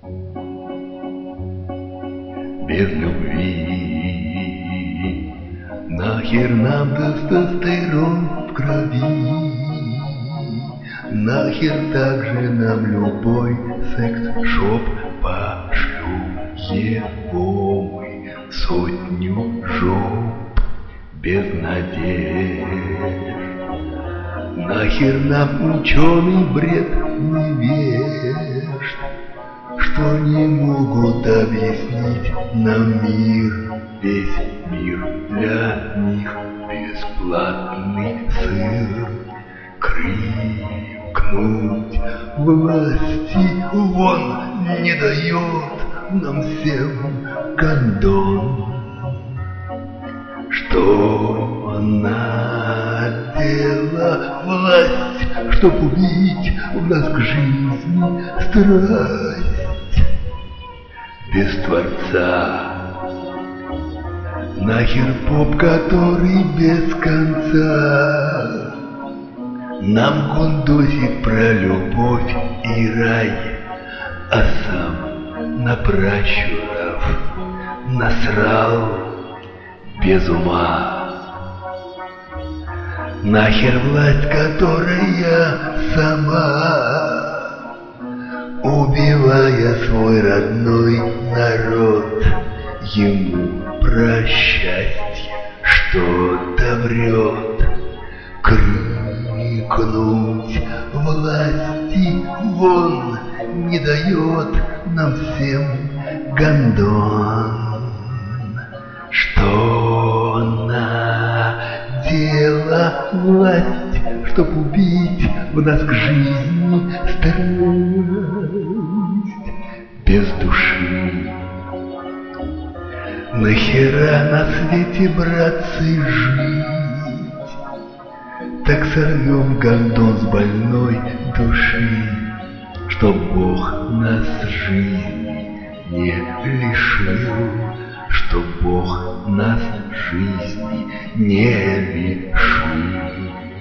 Без любви нахер нам тестостерон в крови, нахер также нам любой секс-шоп. Пошлю его мы сотню жоп без надежд. Нахер нам ученый бред невежд, что не могут объяснить нам мир. Весь мир для них бесплатный сыр. Крикнуть власти вон не дает нам всем гондон. Что надела власть, чтоб убить в нас к жизни страсть? Без Творца нахер поп, который без конца нам гундосит про любовь и рай, а сам на пращуров насрал без ума. Нахер власть, которая сама, убивая свой родной народ, ему про счастье что-то врет. Крикнуть власти вон не дает нам всем гондон. Что надела власть, чтоб убить в нас к жизни страсть? Без души нахера на свете, братцы, жить? Так сорвем гондон с больной души, чтоб Бог нас жизни не лишил, чтоб Бог нас жизни не лишил.